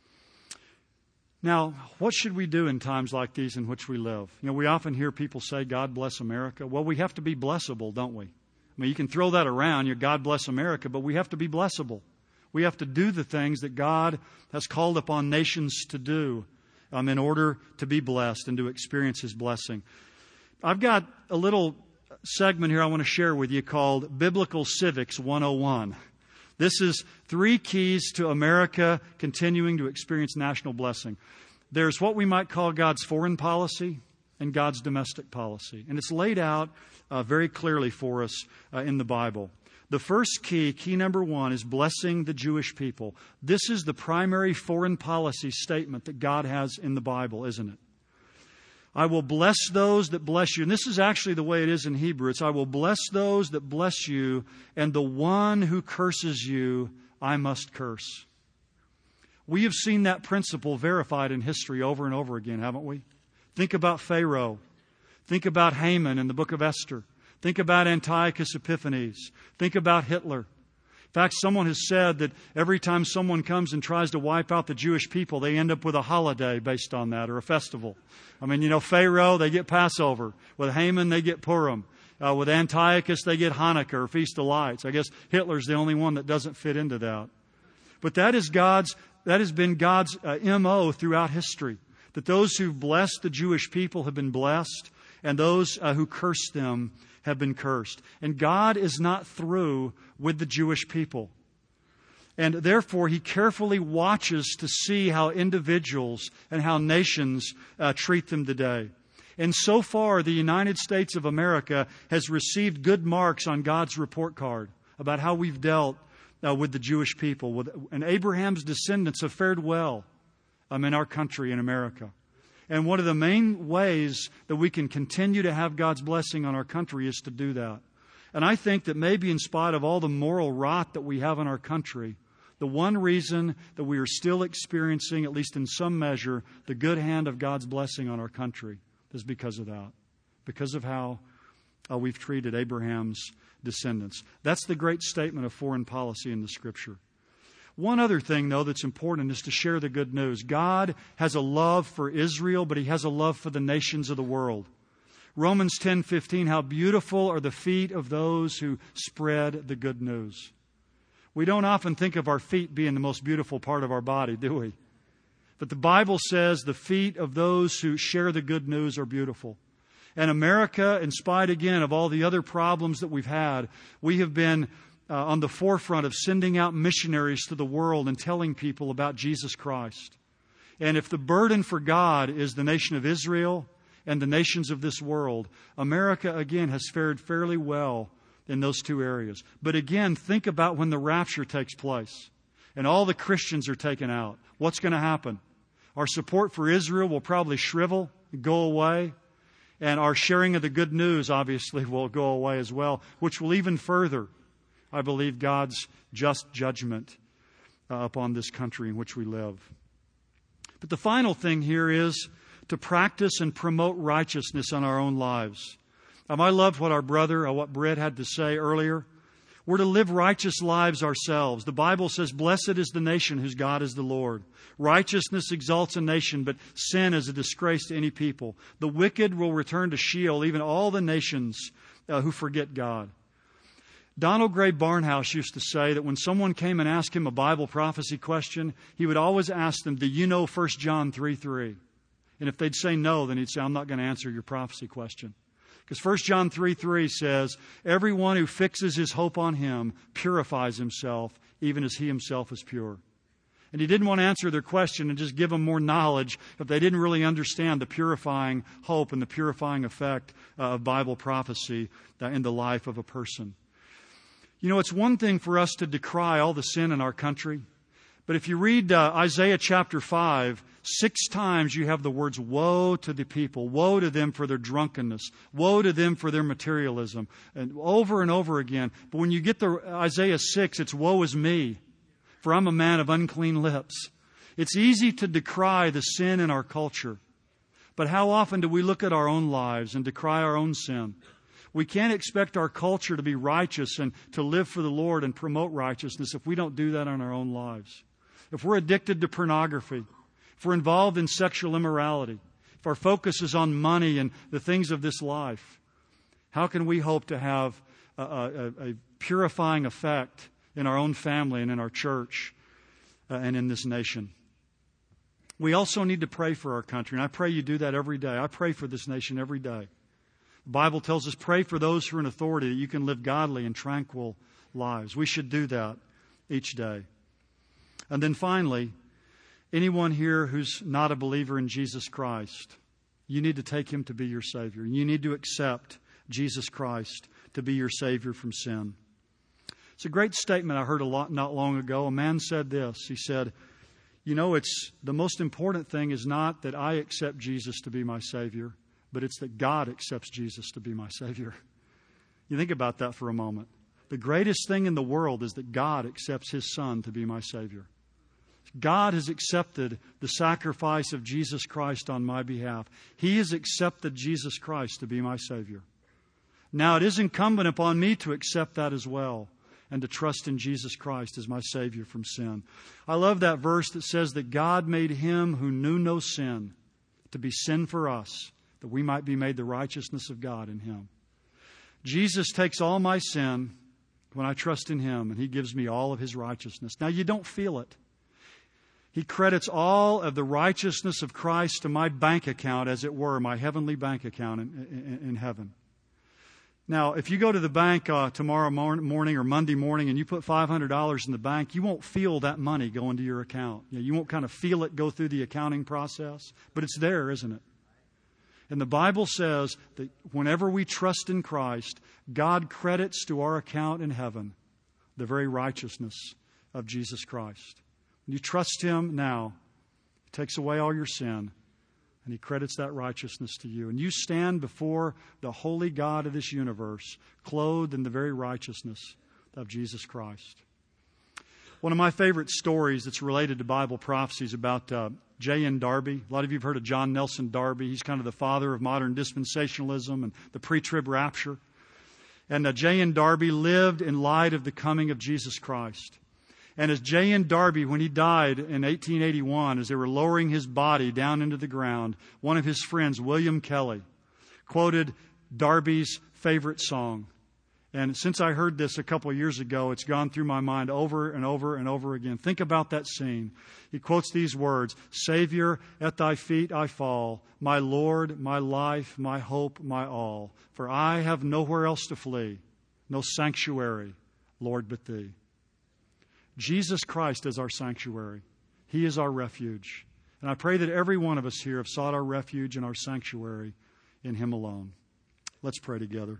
Now, what should we do in times like these in which we live? We often hear people say, God bless America. Well, we have to be blessable, don't we? I mean, you can throw that around, God bless America, but we have to be blessable. We have to do the things that God has called upon nations to do in order to be blessed and to experience His blessing. I've got a little segment here I want to share with you called Biblical Civics 101. This is 3 keys to America continuing to experience national blessing. There's what we might call God's foreign policy and God's domestic policy. And it's laid out very clearly for us in the Bible. The first key number 1, is blessing the Jewish people. This is the primary foreign policy statement that God has in the Bible, isn't it? I will bless those that bless you. And this is actually the way it is in Hebrew. It's I will bless those that bless you, and the one who curses you, I must curse. We have seen that principle verified in history over and over again, haven't we? Think about Pharaoh. Think about Haman in the book of Esther. Think about Antiochus Epiphanes. Think about Hitler. In fact, someone has said that every time someone comes and tries to wipe out the Jewish people, they end up with a holiday based on that, or a festival. I mean, Pharaoh, they get Passover. With Haman, they get Purim. With Antiochus, they get Hanukkah, or Feast of Lights. I guess Hitler's the only one that doesn't fit into that. But that has been God's MO throughout history. That those who bless the Jewish people have been blessed, and those who curse them have been cursed. And God is not through with the Jewish people. And therefore, He carefully watches to see how individuals and how nations treat them today. And so far, the United States of America has received good marks on God's report card about how we've dealt with the Jewish people. And Abraham's descendants have fared well in our country, in America. And one of the main ways that we can continue to have God's blessing on our country is to do that. And I think that maybe in spite of all the moral rot that we have in our country, the one reason that we are still experiencing, at least in some measure, the good hand of God's blessing on our country is because of that. Because of how we've treated Abraham's descendants. That's the great statement of foreign policy in the Scripture. One other thing, though, that's important is to share the good news. God has a love for Israel, but He has a love for the nations of the world. Romans 10:15, how beautiful are the feet of those who spread the good news. We don't often think of our feet being the most beautiful part of our body, do we? But the Bible says the feet of those who share the good news are beautiful. And America, in spite, again, of all the other problems that we've had, we have been on the forefront of sending out missionaries to the world and telling people about Jesus Christ. And if the burden for God is the nation of Israel and the nations of this world, America, again, has fared fairly well in those 2 areas. But again, think about when the rapture takes place and all the Christians are taken out. What's going to happen? Our support for Israel will probably shrivel, go away. And our sharing of the good news, obviously, will go away as well, which will even further I believe, God's just judgment upon this country in which we live. But the final thing here is to practice and promote righteousness in our own lives. I loved what Britt had to say earlier. We're to live righteous lives ourselves. The Bible says, "Blessed is the nation whose God is the Lord." Righteousness exalts a nation, but sin is a disgrace to any people. The wicked will return to Sheol, even all the nations who forget God. Donald Gray Barnhouse used to say that when someone came and asked him a Bible prophecy question, he would always ask them, "Do you know 1 John 3:3? And if they'd say no, then he'd say, "I'm not going to answer your prophecy question." Because 1 John 3:3 says, "Everyone who fixes his hope on Him purifies himself, even as He Himself is pure." And he didn't want to answer their question and just give them more knowledge if they didn't really understand the purifying hope and the purifying effect of Bible prophecy in the life of a person. You know, it's one thing for us to decry all the sin in our country. But if you read Isaiah chapter 5, 6 times you have the words, "Woe to the people, woe to them for their drunkenness, woe to them for their materialism," and over again. But when you get to Isaiah 6, it's "Woe is me, for I'm a man of unclean lips." It's easy to decry the sin in our culture. But how often do we look at our own lives and decry our own sin? We can't expect our culture to be righteous and to live for the Lord and promote righteousness if we don't do that in our own lives. If we're addicted to pornography, if we're involved in sexual immorality, if our focus is on money and the things of this life, how can we hope to have a purifying effect in our own family and in our church and in this nation? We also need to pray for our country, and I pray you do that every day. I pray for this nation every day. The Bible tells us, pray for those who are in authority that you can live godly and tranquil lives. We should do that each day. And then finally, anyone here who's not a believer in Jesus Christ, you need to take Him to be your Savior. You need to accept Jesus Christ to be your Savior from sin. It's a great statement I heard not long ago. A man said this. He said, "You know, it's the most important thing is not that I accept Jesus to be my Savior, but it's that God accepts Jesus to be my Savior." You think about that for a moment. The greatest thing in the world is that God accepts His Son to be my Savior. God has accepted the sacrifice of Jesus Christ on my behalf. He has accepted Jesus Christ to be my Savior. Now it is incumbent upon me to accept that as well and to trust in Jesus Christ as my Savior from sin. I love that verse that says that God made Him who knew no sin to be sin for us, that we might be made the righteousness of God in Him. Jesus takes all my sin when I trust in Him, and He gives me all of His righteousness. Now, you don't feel it. He credits all of the righteousness of Christ to my bank account, as it were, my heavenly bank account in heaven. Now, if you go to the bank tomorrow morning or Monday morning and you put $500 in the bank, you won't feel that money go into your account. You won't kind of feel it go through the accounting process, but it's there, isn't it? And the Bible says that whenever we trust in Christ, God credits to our account in heaven the very righteousness of Jesus Christ. When you trust Him now, He takes away all your sin, and He credits that righteousness to you. And you stand before the holy God of this universe, clothed in the very righteousness of Jesus Christ. One of my favorite stories that's related to Bible prophecy is about J.N. Darby. A lot of you have heard of John Nelson Darby. He's kind of the father of modern dispensationalism and the pre-trib rapture. And J.N. Darby lived in light of the coming of Jesus Christ. And as J.N. Darby, when he died in 1881, as they were lowering his body down into the ground, one of his friends, William Kelly, quoted Darby's favorite song. And since I heard this a couple of years ago, it's gone through my mind over and over and over again. Think about that scene. He quotes these words, "Savior, at Thy feet I fall, my Lord, my life, my hope, my all. For I have nowhere else to flee, no sanctuary, Lord, but Thee." Jesus Christ is our sanctuary. He is our refuge. And I pray that every one of us here have sought our refuge and our sanctuary in Him alone. Let's pray together.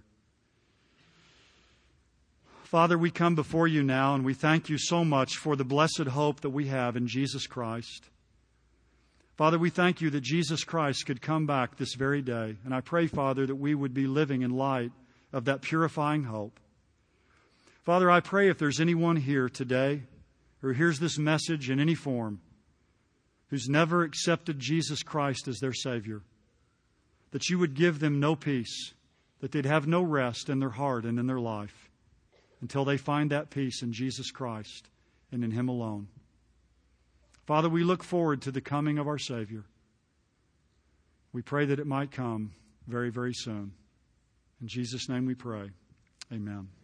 Father, we come before You now, and we thank You so much for the blessed hope that we have in Jesus Christ. Father, we thank You that Jesus Christ could come back this very day. And I pray, Father, that we would be living in light of that purifying hope. Father, I pray if there's anyone here today who hears this message in any form, who's never accepted Jesus Christ as their Savior, that you would give them no peace, that they'd have no rest in their heart and in their life until they find that peace in Jesus Christ and in Him alone. Father, we look forward to the coming of our Savior. We pray that it might come very, very soon. In Jesus' name we pray. Amen.